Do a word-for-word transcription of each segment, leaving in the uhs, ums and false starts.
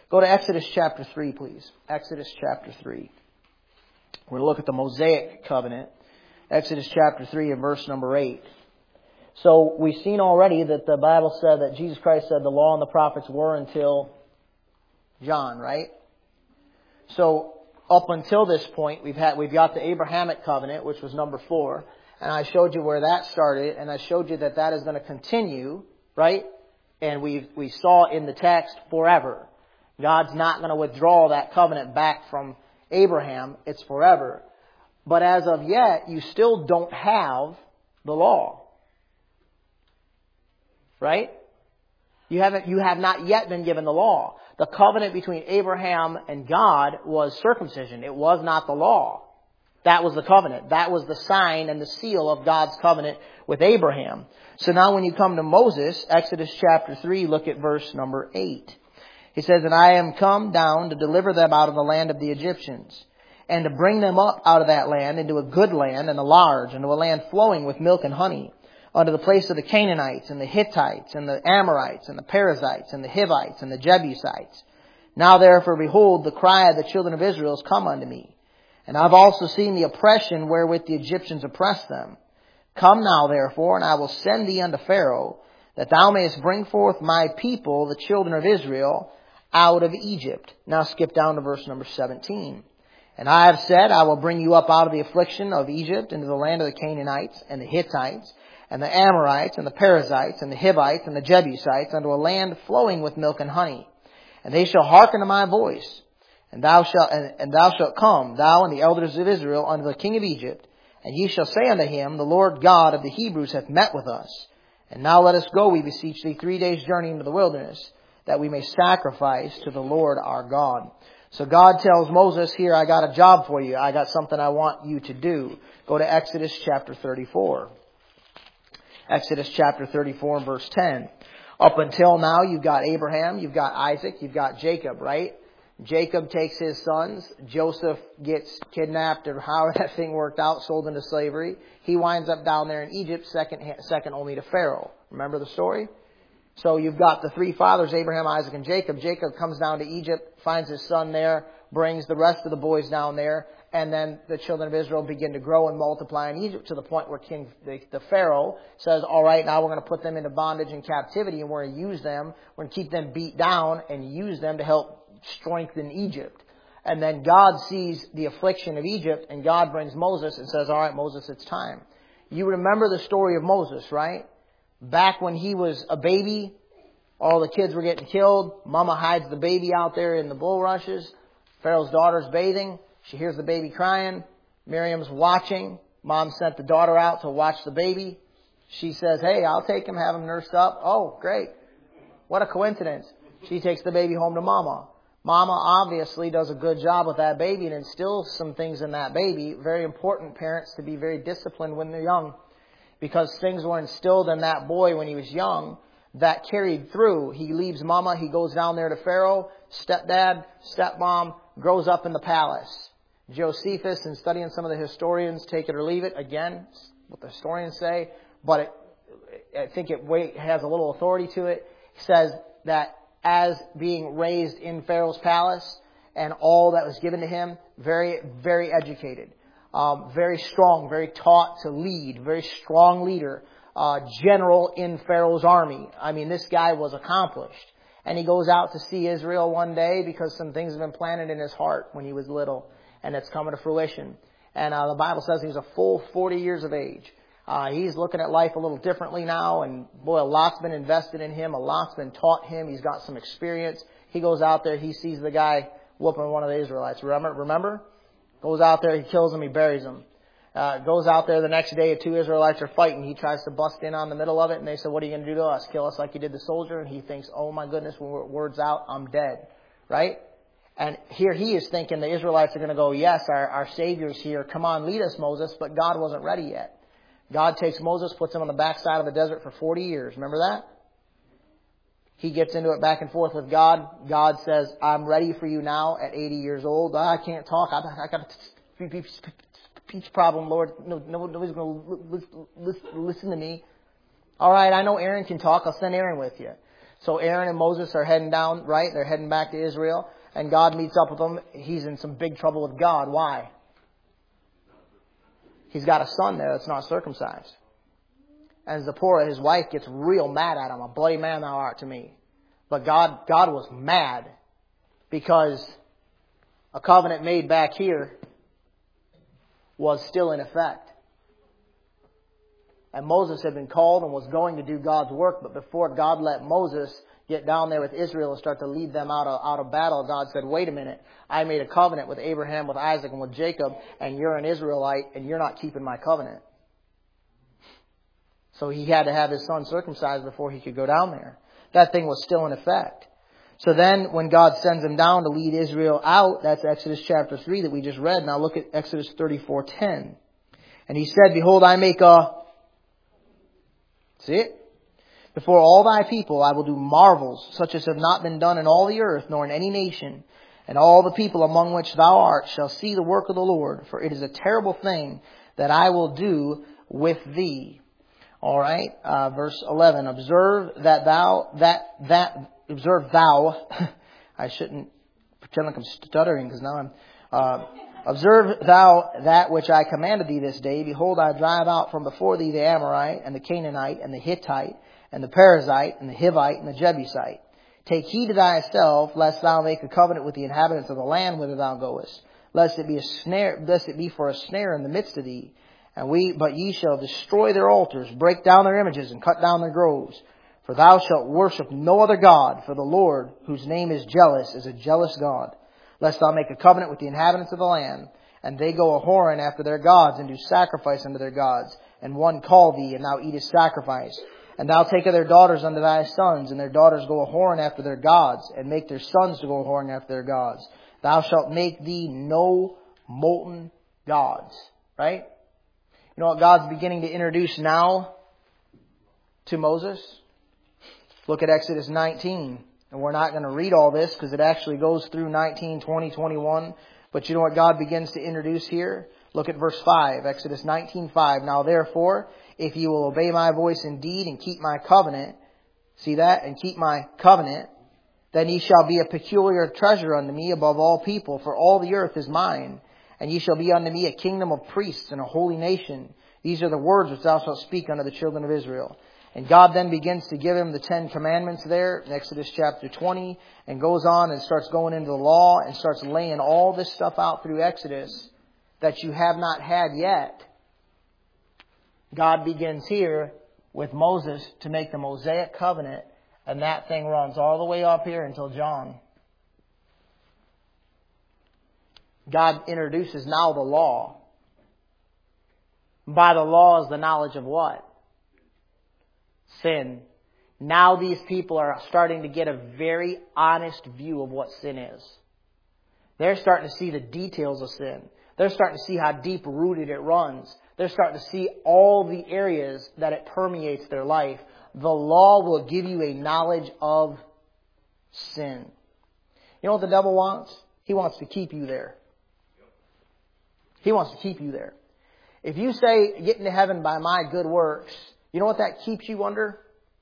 Go to Exodus chapter three, please. Exodus chapter three. We're going to look at the Mosaic covenant. Exodus chapter three and verse number eight. So we've seen already that the Bible said that Jesus Christ said the law and the prophets were until John, right? So up until this point, we've had we've got the Abrahamic covenant, which was number four, and I showed you where that started, and I showed you that that is going to continue, right? And we we saw in the text forever. God's not going to withdraw that covenant back from Abraham. It's forever. But as of yet, you still don't have the law. Right? You haven't, you have not yet been given the law. The covenant between Abraham and God was circumcision. It was not the law. That was the covenant. That was the sign and the seal of God's covenant with Abraham. So now when you come to Moses, Exodus chapter three, look at verse number eight. He says, "And I am come down to deliver them out of the land of the Egyptians, and to bring them up out of that land into a good land and a large, into a land flowing with milk and honey, unto the place of the Canaanites and the Hittites and the Amorites and the Perizzites and the Hivites and the Jebusites. Now therefore, behold, the cry of the children of Israel is come unto me. And I've also seen the oppression wherewith the Egyptians oppress them. Come now therefore, and I will send thee unto Pharaoh, that thou mayest bring forth my people, the children of Israel, out of Egypt." Now skip down to verse number seventeen. "And I have said, I will bring you up out of the affliction of Egypt into the land of the Canaanites and the Hittites, and the Amorites, and the Perizzites, and the Hivites, and the Jebusites, unto a land flowing with milk and honey. And they shall hearken to my voice. And thou shalt, and, and thou shalt come, thou and the elders of Israel, unto the king of Egypt. And ye shall say unto him, The Lord God of the Hebrews hath met with us. And now let us go, we beseech thee, three days' journey into the wilderness, that we may sacrifice to the Lord our God." So God tells Moses, here, I got a job for you. I got something I want you to do. Go to Exodus chapter thirty-four. Exodus chapter thirty-four and verse ten. Up until now, you've got Abraham, you've got Isaac, you've got Jacob, right? Jacob takes his sons. Joseph gets kidnapped, or how that thing worked out, sold into slavery. He winds up down there in Egypt, second, second only to Pharaoh. Remember the story? So you've got the three fathers, Abraham, Isaac, and Jacob. Jacob comes down to Egypt, finds his son there, brings the rest of the boys down there, and then the children of Israel begin to grow and multiply in Egypt to the point where King the, the Pharaoh says, all right, now we're going to put them into bondage and captivity, and we're going to use them, we're going to keep them beat down and use them to help strengthen Egypt. And then God sees the affliction of Egypt, and God brings Moses and says, all right, Moses, it's time. You remember the story of Moses, right? Back when he was a baby, all the kids were getting killed. Mama hides the baby out there in the bulrushes. Pharaoh's daughter's bathing. She hears the baby crying. Miriam's watching. Mom sent the daughter out to watch the baby. She says, hey, I'll take him, have him nursed up. Oh, great. What a coincidence. She takes the baby home to Mama. Mama obviously does a good job with that baby and instills some things in that baby. Very important, parents, to be very disciplined when they're young, because things were instilled in that boy when he was young that carried through. He leaves Mama. He goes down there to Pharaoh. Stepdad, stepmom, grows up in the palace. Josephus, in studying some of the historians, take it or leave it. Again, what the historians say, but it, I think it has a little authority to it. He says that as being raised in Pharaoh's palace and all that was given to him, very, very educated, um, very strong, very taught to lead, very strong leader, uh, general in Pharaoh's army. I mean, this guy was accomplished. And he goes out to see Israel one day because some things have been planted in his heart when he was little, and it's coming to fruition. And uh, the Bible says he was a full forty years of age. Uh, he's looking at life a little differently now, and boy, a lot's been invested in him. A lot's been taught him. He's got some experience. He goes out there. He sees the guy whooping one of the Israelites. Remember? Remember? Goes out there. He kills him. He buries him. Uh, goes out there the next day. Two Israelites are fighting. He tries to bust in on the middle of it, and they said, what are you going to do to us? Kill us like you did the soldier? And he thinks, oh my goodness, when word's out, I'm dead. Right? And here he is thinking the Israelites are going to go, yes, our, our Savior's here. Come on, lead us, Moses. But God wasn't ready yet. God takes Moses, puts him on the backside of the desert for forty years. Remember that? He gets into it back and forth with God. God says, I'm ready for you now at eighty years old. Oh, I can't talk. I, I got a speech problem, Lord. No, no, nobody's going to listen to me. All right, I know Aaron can talk. I'll send Aaron with you. So Aaron and Moses are heading down, right? They're heading back to Israel. And God meets up with them. He's in some big trouble with God. Why? He's got a son there that's not circumcised. And Zipporah, his wife, gets real mad at him. A bloody man thou art to me. But God, God was mad because a covenant made back here was still in effect. And Moses had been called and was going to do God's work, but before God let Moses get down there with Israel and start to lead them out of, out of battle, God said, wait a minute, I made a covenant with Abraham, with Isaac, and with Jacob, and you're an Israelite, and you're not keeping my covenant. So he had to have his son circumcised before he could go down there. That thing was still in effect. So then when God sends him down to lead Israel out, that's Exodus chapter three that we just read. Now look at Exodus thirty-four ten. And he said, behold, I make a... See it? Before all thy people I will do marvels, such as have not been done in all the earth, nor in any nation. And all the people among which thou art shall see the work of the Lord. For it is a terrible thing that I will do with thee. All right, uh, verse eleven. Observe that thou, that, that, observe thou. I shouldn't pretend like I'm stuttering because now I'm, uh, observe thou that which I commanded thee this day. Behold, I drive out from before thee the Amorite and the Canaanite and the Hittite and the Perizzite and the Hivite and the Jebusite. Take heed to thyself, lest thou make a covenant with the inhabitants of the land whither thou goest, lest it be a snare, lest it be for a snare in the midst of thee. And we, but ye shall destroy their altars, break down their images, and cut down their groves. For thou shalt worship no other God, for the Lord, whose name is jealous, is a jealous God. Lest thou make a covenant with the inhabitants of the land, and they go a whoring after their gods, and do sacrifice unto their gods. And one call thee, and thou eatest sacrifice. And thou take of their daughters unto thy sons, and their daughters go a whoring after their gods, and make their sons to go a whoring after their gods. Thou shalt make thee no molten gods. Right? You know what God's beginning to introduce now to Moses? Look at Exodus nineteen. And we're not going to read all this because it actually goes through nineteen, twenty, twenty-one. But you know what God begins to introduce here? Look at verse five, Exodus nineteen five. Now therefore, if you will obey my voice indeed and keep my covenant, see that? And keep my covenant, then ye shall be a peculiar treasure unto me above all people, for all the earth is mine. And ye shall be unto me a kingdom of priests and a holy nation. These are the words which thou shalt speak unto the children of Israel. And God then begins to give him the Ten Commandments there in Exodus chapter twenty, and goes on and starts going into the law and starts laying all this stuff out through Exodus that you have not had yet. God begins here with Moses to make the Mosaic covenant, and that thing runs all the way up here until John. God introduces now the law. By the law is the knowledge of what? Sin. Now these people are starting to get a very honest view of what sin is. They're starting to see the details of sin. They're starting to see how deep rooted it runs. They're starting to see all the areas that it permeates their life. The law will give you a knowledge of sin. You know what the devil wants? He wants to keep you there. He wants to keep you there. If you say, get into heaven by my good works, you know what that keeps you under?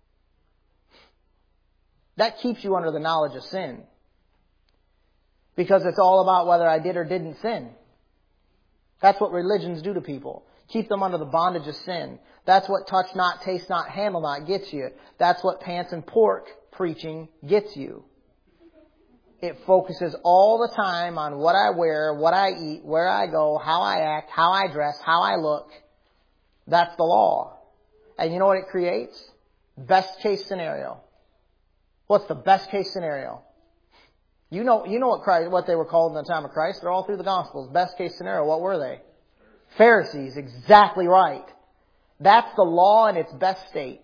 That keeps you under the knowledge of sin. Because it's all about whether I did or didn't sin. That's what religions do to people. Keep them under the bondage of sin. That's what touch not, taste not, handle not gets you. That's what pants and pork preaching gets you. It focuses all the time on what I wear, what I eat, where I go, how I act, how I dress, how I look. That's the law. And you know what it creates? Best case scenario. What's the best case scenario? You know, you know what Christ, what they were called in the time of Christ. They're all through the Gospels. Best case scenario. What were they? Pharisees. Exactly right. That's the law in its best state.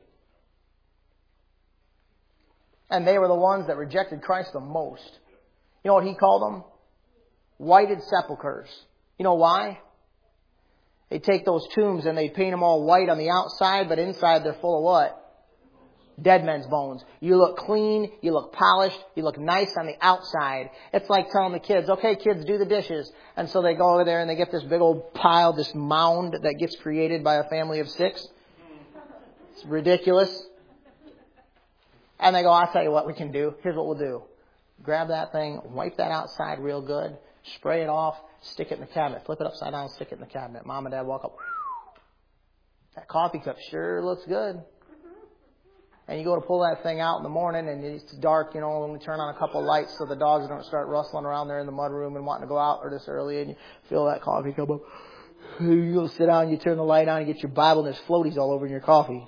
And they were the ones that rejected Christ the most. You know what he called them? Whited sepulchres. You know why? They take those tombs and they paint them all white on the outside, but inside they're full of what? Dead men's bones. You look clean, you look polished, you look nice on the outside. It's like telling the kids, okay kids, do the dishes. And so they go over there and they get this big old pile, this mound that gets created by a family of six. It's ridiculous. And they go, I'll tell you what we can do. Here's what we'll do. Grab that thing, wipe that outside real good, spray it off, stick it in the cabinet, flip it upside down, stick it in the cabinet. Mom and Dad walk up. That coffee cup sure looks good. And you go to pull that thing out in the morning and it's dark, you know, and we turn on a couple lights so the dogs don't start rustling around there in the mudroom and wanting to go out or this early, and you fill that coffee cup up. You go sit down, you turn the light on, you get your Bible, and there's floaties all over in your coffee.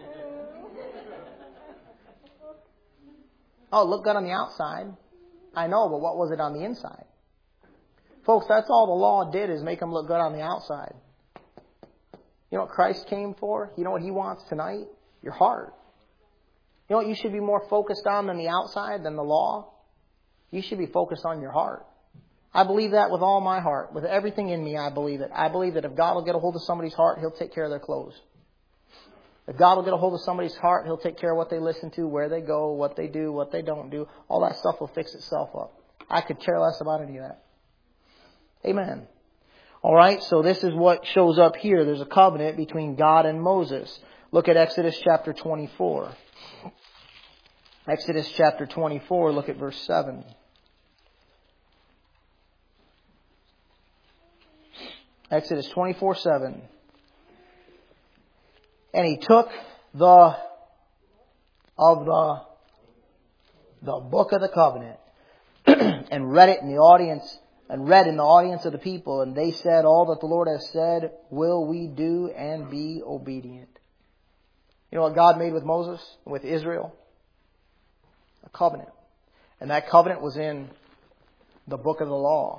Oh, it looked good on the outside. I know, but what was it on the inside? Folks, that's all the law did, is make them look good on the outside. You know what Christ came for? You know what He wants tonight? Your heart. You know what you should be more focused on than the outside, than the law? You should be focused on your heart. I believe that with all my heart. With everything in me, I believe it. I believe that if God will get a hold of somebody's heart, He'll take care of their clothes. If God will get a hold of somebody's heart, He'll take care of what they listen to, where they go, what they do, what they don't do. All that stuff will fix itself up. I could care less about any of that. Amen. All right, so this is what shows up here. There's a covenant between God and Moses. Look at Exodus chapter twenty-four. Exodus chapter twenty-four, look at verse seven. Exodus twenty-four seven. And he took the of the the book of the covenant and read it in the audience and read in the audience of the people, and they said, all that the Lord has said will we do and be obedient. You know what God made with Moses, with Israel? A covenant. And that covenant was in the book of the law.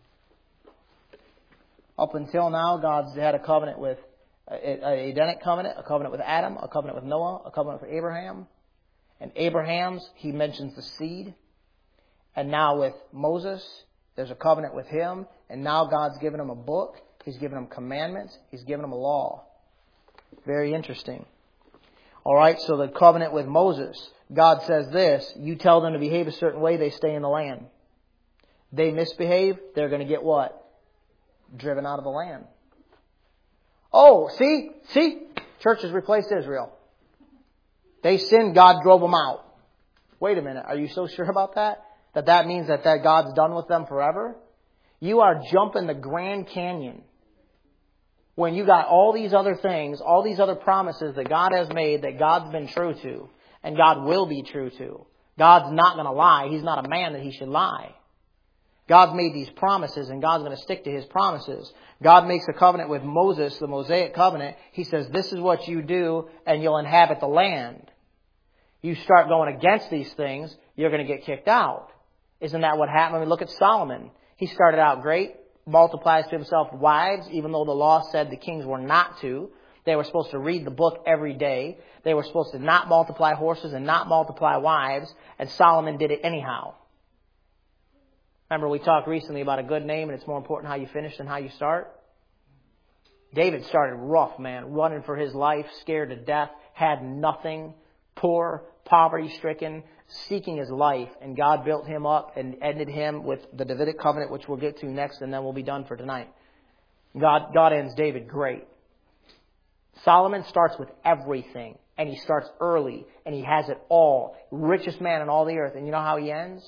Up until now, God's had a covenant with an Edenic covenant, a covenant with Adam, a covenant with Noah, a covenant with Abraham. And Abraham's, he mentions the seed. And now with Moses, there's a covenant with him. And now God's given him a book. He's given him commandments. He's given him a law. Very interesting. All right, so the covenant with Moses, God says this: you tell them to behave a certain way, they stay in the land. They misbehave, they're going to get what? Driven out of the land. Oh, see? See? Church has replaced Israel. They sinned, God drove them out. Wait a minute, are you so sure about that? That that means that, that God's done with them forever? You are jumping the Grand Canyon when you got all these other things, all these other promises that God has made, that God's been true to, and God will be true to. God's not going to lie. He's not a man that He should lie. God's made these promises, and God's going to stick to His promises. God makes a covenant with Moses, the Mosaic covenant. He says, this is what you do, and you'll inhabit the land. You start going against these things, you're going to get kicked out. Isn't that what happened? I mean, look at Solomon. He started out great, multiplies to himself wives, even though the law said the kings were not to. They were supposed to read the book every day. They were supposed to not multiply horses and not multiply wives, and Solomon did it anyhow. Remember, we talked recently about a good name, and it's more important how you finish than how you start. David started rough, man, running for his life, scared to death, had nothing, poor, poverty-stricken, seeking his life, and God built him up and ended him with the Davidic covenant, which we'll get to next, and then we'll be done for tonight. God, God ends David great. Solomon starts with everything, and he starts early, and he has it all. Richest man in all the earth, and you know how he ends?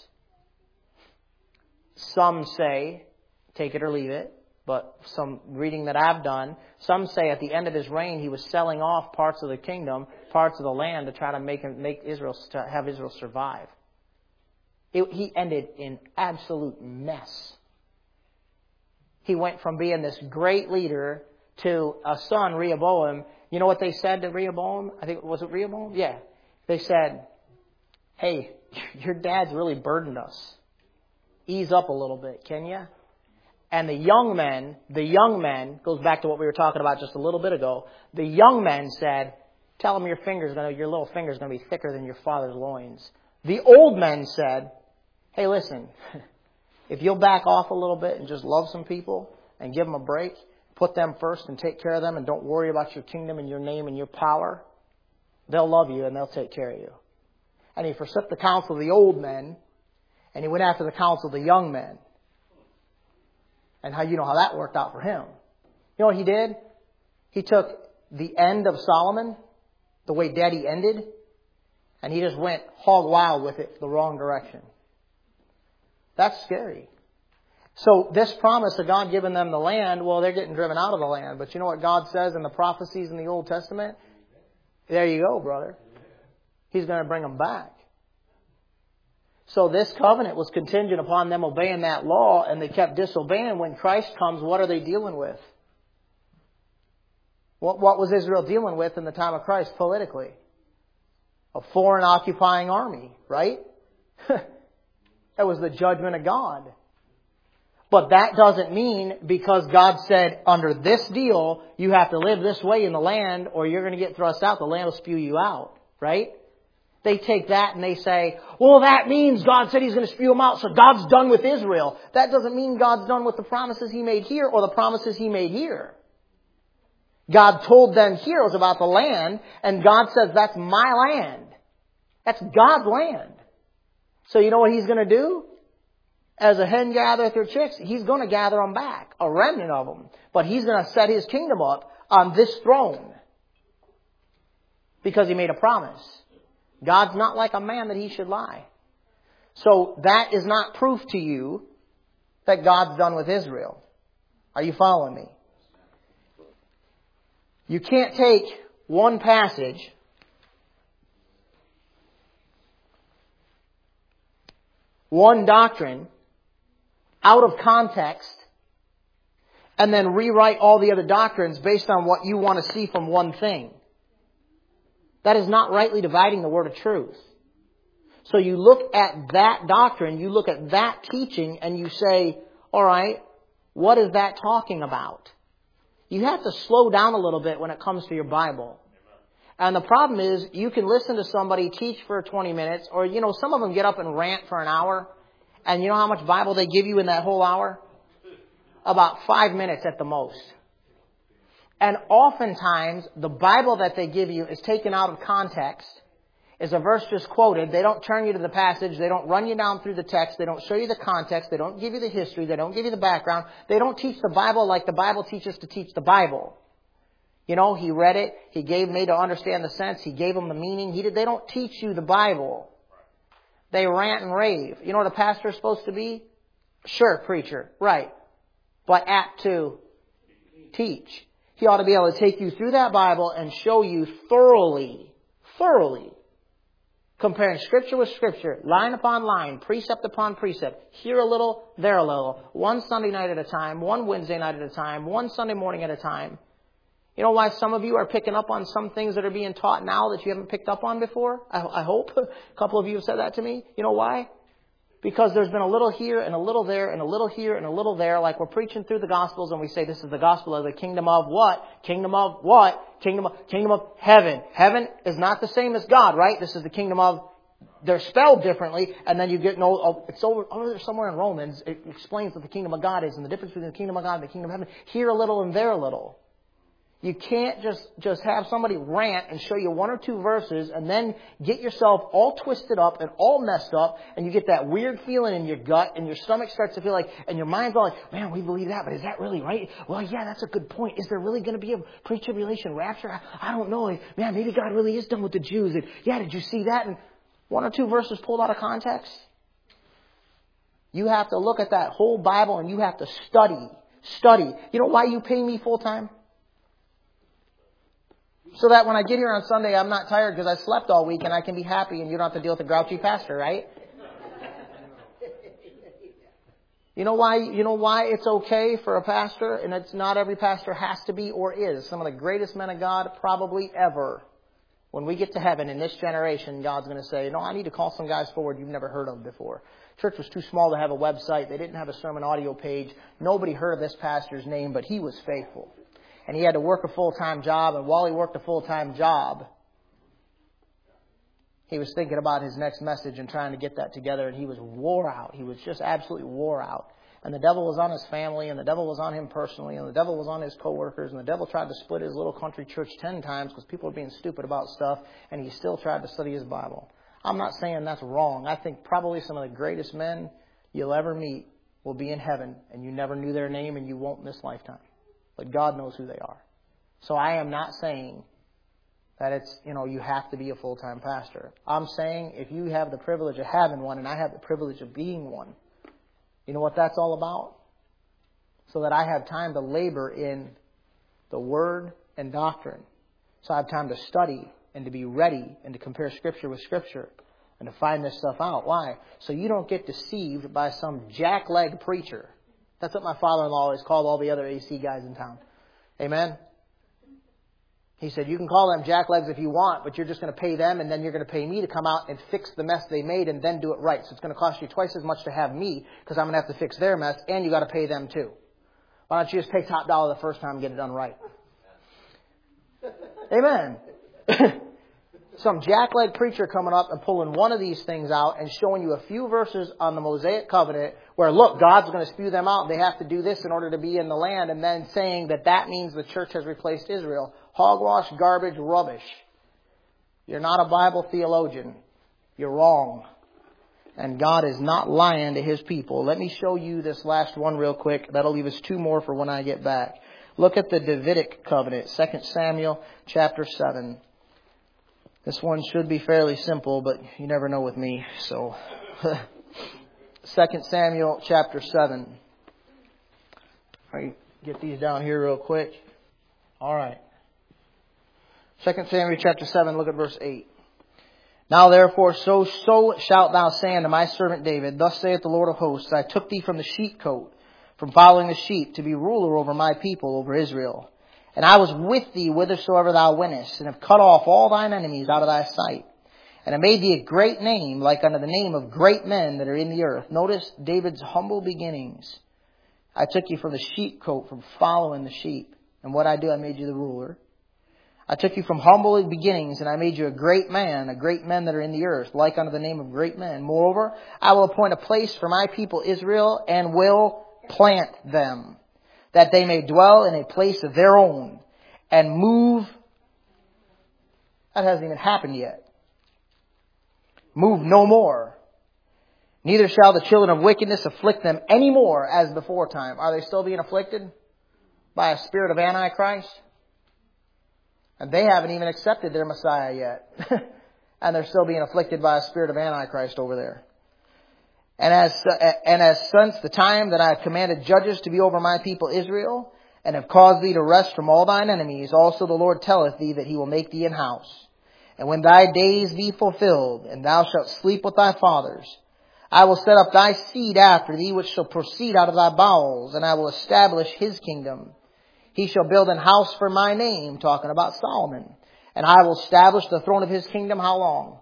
Some say, take it or leave it, but some reading that I've done, some say at the end of his reign he was selling off parts of the kingdom, parts of the land to try to make him, make Israel, to have Israel survive. It, he ended in absolute mess. He went from being this great leader to a son, Rehoboam. You know what they said to Rehoboam? I think, was it Rehoboam? Yeah. They said, hey, your dad's really burdened us. Ease up a little bit, can you? And the young men, the young men, goes back to what we were talking about just a little bit ago. The young men said, tell him your finger's gonna, your little finger's going to be thicker than your father's loins. The old men said, hey, listen, if you'll back off a little bit and just love some people and give them a break, put them first and take care of them and don't worry about your kingdom and your name and your power, they'll love you and they'll take care of you. And he forsook the counsel of the old men, and he went after the counsel of the young men. And how you know how that worked out for him. You know what he did? He took the end of Solomon, the way Daddy ended, And he just went hog wild with it the wrong direction. That's scary. So this promise of God giving them the land, well, they're getting driven out of the land. But you know what God says in the prophecies in the Old Testament? There you go, brother. He's going to bring them back. So this covenant was contingent upon them obeying that law, and they kept disobeying. When Christ comes, what are they dealing with? What, what was Israel dealing with in the time of Christ politically? A foreign occupying army, right? That was the judgment of God. But that doesn't mean because God said, under this deal, you have to live this way in the land or you're going to get thrust out. The land will spew you out, right? They take that and they say, well, that means God said He's going to spew them out, so God's done with Israel. That doesn't mean God's done with the promises He made here or the promises He made here. God told them here was about the land, and God says, that's my land. That's God's land. So you know what He's going to do? As a hen gathereth her chicks, He's going to gather them back, a remnant of them. But He's going to set His kingdom up on this throne because He made a promise. God's not like a man that He should lie. So that is not proof to you that God's done with Israel. Are you following me? You can't take one passage one doctrine out of context and then rewrite all the other doctrines based on what you want to see from one thing. That is not rightly dividing the word of truth. So you look at that doctrine, you look at that teaching, and you say, all right, what is that talking about? You have to slow down a little bit when it comes to your Bible. And the problem is, you can listen to somebody teach for twenty minutes, or, you know, some of them get up and rant for an hour. And you know how much Bible they give you in that whole hour? About five minutes at the most. And oftentimes, the Bible that they give you is taken out of context. Is a verse just quoted. They don't turn you to the passage. They don't run you down through the text. They don't show you the context. They don't give you the history. They don't give you the background. They don't teach the Bible like the Bible teaches to teach the Bible. You know, he read it. He gave me to understand the sense. He gave them the meaning. He did. They don't teach you the Bible. They rant and rave. You know what a pastor is supposed to be? Sure, preacher. Right. But apt to teach. He ought to be able to take you through that Bible and show you thoroughly, thoroughly, comparing Scripture with Scripture, line upon line, precept upon precept, here a little, there a little, one Sunday night at a time, one Wednesday night at a time, one Sunday morning at a time. You know why some of you are picking up on some things that are being taught now that you haven't picked up on before? I, I hope. A couple of you have said that to me. You know why? Because there's been a little here and a little there and a little here and a little there. Like we're preaching through the Gospels and we say this is the gospel of the kingdom of what? Kingdom of what? Kingdom of, kingdom of heaven. Heaven is not the same as God, right? This is the kingdom of, they're spelled differently. And then you get, no, oh, it's over, over there somewhere in Romans. It explains what the kingdom of God is and the difference between the kingdom of God and the kingdom of heaven. Here a little and there a little. You can't just, just have somebody rant and show you one or two verses and then get yourself all twisted up and all messed up and you get that weird feeling in your gut and your stomach starts to feel like, and your mind's all like, man, we believe that, but is that really right? Well, yeah, that's a good point. Is there really going to be a pre-tribulation rapture? I, I don't know. Like, man, maybe God really is done with the Jews. And yeah, did you see that? And one or two verses pulled out of context. You have to look at that whole Bible and you have to study. Study. You know why you pay me full time? So that when I get here on Sunday, I'm not tired because I slept all week and I can be happy and you don't have to deal with a grouchy pastor, right? You know why, you know why it's okay for a pastor, and it's not every pastor has to be or is. Some of the greatest men of God probably ever. When we get to heaven in this generation, God's going to say, no, I need to call some guys forward you've never heard of before. Church was too small to have a website. They didn't have a sermon audio page. Nobody heard of this pastor's name, but he was faithful. And he had to work a full-time job. And while he worked a full-time job, he was thinking about his next message and trying to get that together. And he was wore out. He was just absolutely wore out. And the devil was on his family. And the devil was on him personally. And the devil was on his coworkers. And the devil tried to split his little country church ten times because people were being stupid about stuff. And he still tried to study his Bible. I'm not saying that's wrong. I think probably some of the greatest men you'll ever meet will be in heaven. And you never knew their name and you won't in this lifetime. But God knows who they are. So I am not saying that it's, you know, you have to be a full-time pastor. I'm saying if you have the privilege of having one and I have the privilege of being one, you know what that's all about? So that I have time to labor in the Word and doctrine. So I have time to study and to be ready and to compare Scripture with Scripture and to find this stuff out. Why? So you don't get deceived by some jackleg preacher. That's what my father-in-law always called all the other A C guys in town. Amen? He said, you can call them jacklegs if you want, but you're just going to pay them and then you're going to pay me to come out and fix the mess they made and then do it right. So it's going to cost you twice as much to have me because I'm going to have to fix their mess and you got to pay them too. Why don't you just pay top dollar the first time and get it done right? Amen. Some jackleg preacher coming up and pulling one of these things out and showing you a few verses on the Mosaic covenant where, look, God's going to spew them out. They have to do this in order to be in the land. And then saying that that means the church has replaced Israel. Hogwash, garbage, rubbish. You're not a Bible theologian. You're wrong. And God is not lying to His people. Let me show you this last one real quick. That'll leave us two more for when I get back. Look at the Davidic covenant. Second Samuel chapter seven. This one should be fairly simple, but you never know with me. So, Second Samuel chapter seven. All right, get these down here real quick. All right. Second Samuel chapter seven, look at verse eight. Now therefore, so, so shalt thou say unto my servant David, Thus saith the Lord of hosts, I took thee from the sheepcote, from following the sheep, to be ruler over my people, over Israel. And I was with thee whithersoever thou wentest, and have cut off all thine enemies out of thy sight. And I made thee a great name, like unto the name of great men that are in the earth. Notice David's humble beginnings. I took you from the sheepcote, from following the sheep. And what I do, I made you the ruler. I took you from humble beginnings, and I made you a great man, a great men that are in the earth, like unto the name of great men. Moreover, I will appoint a place for my people Israel, and will plant them, that they may dwell in a place of their own, and move. That hasn't even happened yet. Move no more. Neither shall the children of wickedness afflict them any more as before time. Are they still being afflicted by a spirit of Antichrist? And they haven't even accepted their Messiah yet. And they're still being afflicted by a spirit of Antichrist over there. And as, and as since the time that I have commanded judges to be over my people Israel, and have caused thee to rest from all thine enemies, also the Lord telleth thee that He will make thee an house. And when thy days be fulfilled, and thou shalt sleep with thy fathers, I will set up thy seed after thee, which shall proceed out of thy bowels, and I will establish his kingdom. He shall build an house for my name, talking about Solomon. And I will establish the throne of his kingdom how long?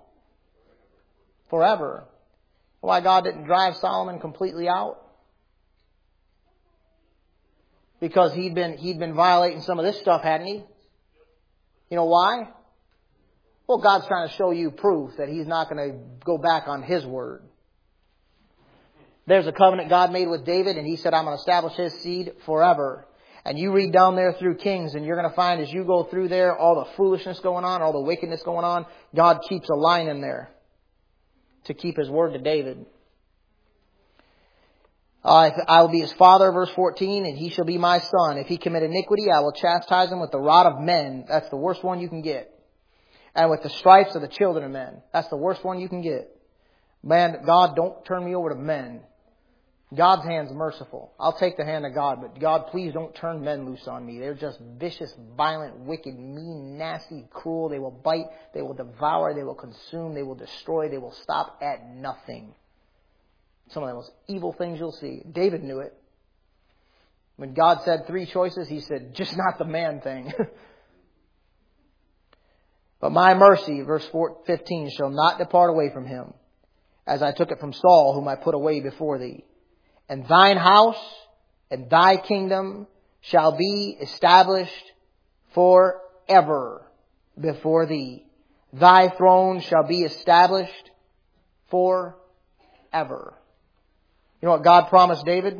Forever. Why God didn't drive Solomon completely out? Because he'd been, he'd been violating some of this stuff, hadn't he? You know why? Well, God's trying to show you proof that He's not going to go back on His word. There's a covenant God made with David, and He said, I'm going to establish His seed forever. And you read down there through Kings, and you're going to find as you go through there, all the foolishness going on, all the wickedness going on, God keeps a line in there to keep His word to David. Uh, I will be his father, verse fourteen, and he shall be my son. If he commit iniquity, I will chastise him with the rod of men. That's the worst one you can get. And with the stripes of the children of men. That's the worst one you can get. Man, God, don't turn me over to men. God's hand's merciful. I'll take the hand of God, but God, please don't turn men loose on me. They're just vicious, violent, wicked, mean, nasty, cruel. They will bite, they will devour, they will consume, they will destroy, they will stop at nothing. Some of the most evil things you'll see. David knew it. When God said three choices, he said, just not the man thing. But my mercy, verse fifteen, shall not depart away from him, as I took it from Saul, whom I put away before thee. And thine house and thy kingdom shall be established forever before thee. Thy throne shall be established forever. You know what God promised David?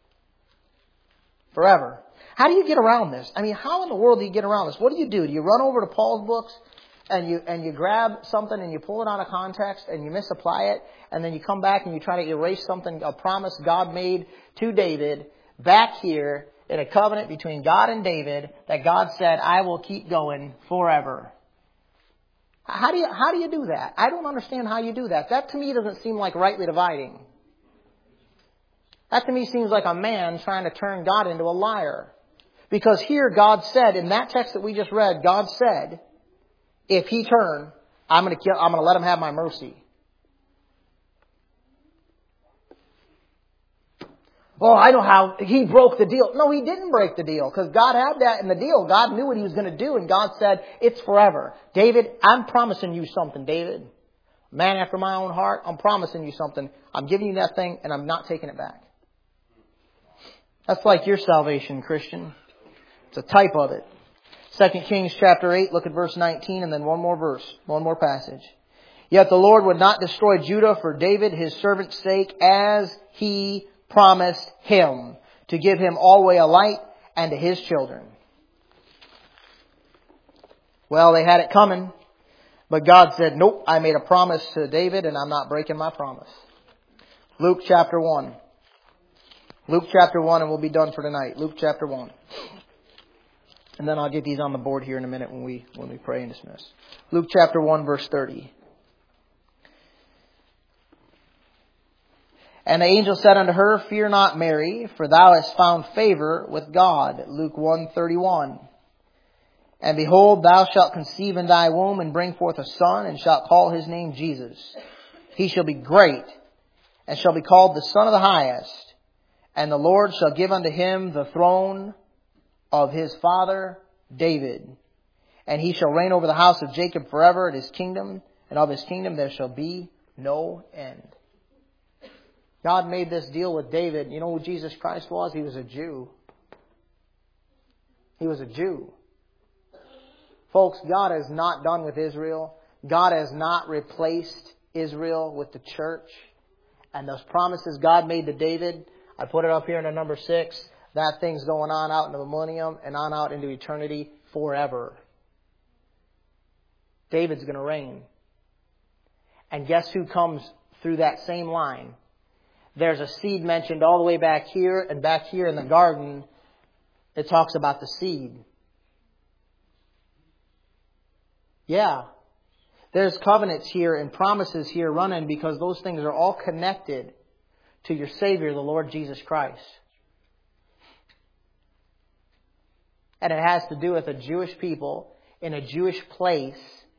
Forever. How do you get around this? I mean, how in the world do you get around this? What do you do? Do you run over to Paul's books and you and you grab something and you pull it out of context and you misapply it, and then you come back and you try to erase something, a promise God made to David back here in a covenant between God and David that God said, I will keep going forever. How do you, how do you do that? I don't understand how you do that. That to me doesn't seem like rightly dividing. That to me seems like a man trying to turn God into a liar. Because here God said, in that text that we just read, God said, if he turn, I'm going to kill, I'm going to let him have my mercy. Well, I know how he broke the deal. No, he didn't break the deal because God had that in the deal. God knew what he was going to do and God said, it's forever. David, I'm promising you something, David. Man after my own heart, I'm promising you something. I'm giving you that thing and I'm not taking it back. That's like your salvation, Christian. It's a type of it. Second Kings chapter eight, look at verse nineteen and then one more verse, one more passage. Yet the Lord would not destroy Judah for David, his servant's sake, as he promised him, to give him always a light and to his children. Well, they had it coming, but God said, nope, I made a promise to David and I'm not breaking my promise. Luke chapter one. Luke chapter one, and we'll be done for tonight. Luke chapter one. And then I'll get these on the board here in a minute when we when we pray and dismiss. Luke chapter one, verse thirty. And the angel said unto her, fear not, Mary, for thou hast found favor with God. Luke one thirty-one. And behold, thou shalt conceive in thy womb and bring forth a son, and shalt call his name Jesus. He shall be great, and shall be called the Son of the Highest. And the Lord shall give unto him the throne of his father David. And he shall reign over the house of Jacob forever, and his kingdom, and of his kingdom there shall be no end. God made this deal with David. You know who Jesus Christ was? He was a Jew. He was a Jew. Folks, God is not done with Israel. God has not replaced Israel with the church. And those promises God made to David, I put it up here in the number six. That thing's going on out into the millennium and on out into eternity forever. David's going to reign. And guess who comes through that same line? There's a seed mentioned all the way back here, and back here in the garden, it talks about the seed. Yeah. There's covenants here and promises here running because those things are all connected to your Savior, the Lord Jesus Christ. And it has to do with a Jewish people in a Jewish place,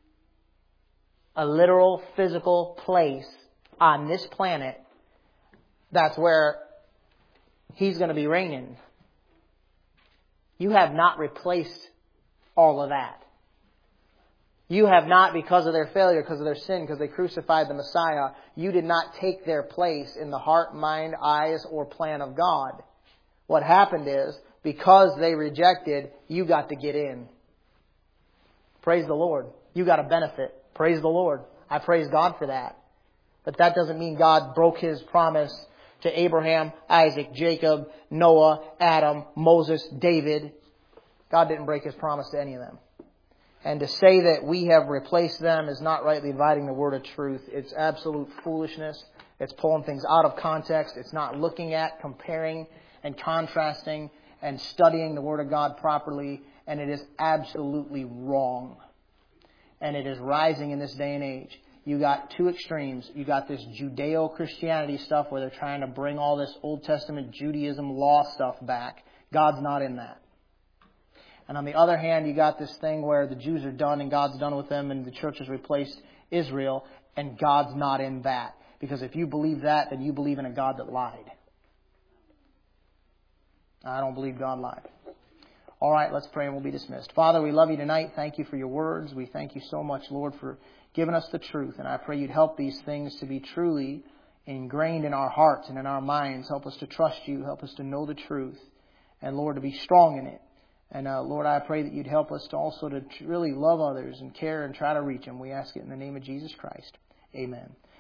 a literal physical place on this planet. That's where He's going to be reigning. You have not replaced all of that. You have not, because of their failure, because of their sin, because they crucified the Messiah, you did not take their place in the heart, mind, eyes, or plan of God. What happened is, because they rejected, you got to get in. Praise the Lord. You got a benefit. Praise the Lord. I praise God for that. But that doesn't mean God broke His promise to Abraham, Isaac, Jacob, Noah, Adam, Moses, David. God didn't break His promise to any of them. And to say that we have replaced them is not rightly dividing the word of truth. It's absolute foolishness. It's pulling things out of context. It's not looking at, comparing, and contrasting, and studying the Word of God properly. And it is absolutely wrong. And it is rising in this day and age. You got two extremes. You got this Judeo-Christianity stuff where they're trying to bring all this Old Testament Judaism law stuff back. God's not in that. And on the other hand, you got this thing where the Jews are done and God's done with them and the church has replaced Israel, and God's not in that. Because if you believe that, then you believe in a God that lied. I don't believe God lied. All right, let's pray and we'll be dismissed. Father, we love You tonight. Thank You for Your words. We thank You so much, Lord, for giving us the truth. And I pray You'd help these things to be truly ingrained in our hearts and in our minds. Help us to trust You. Help us to know the truth. And, Lord, to be strong in it. And, uh, Lord, I pray that You'd help us to also to really love others and care and try to reach them. We ask it in the name of Jesus Christ. Amen.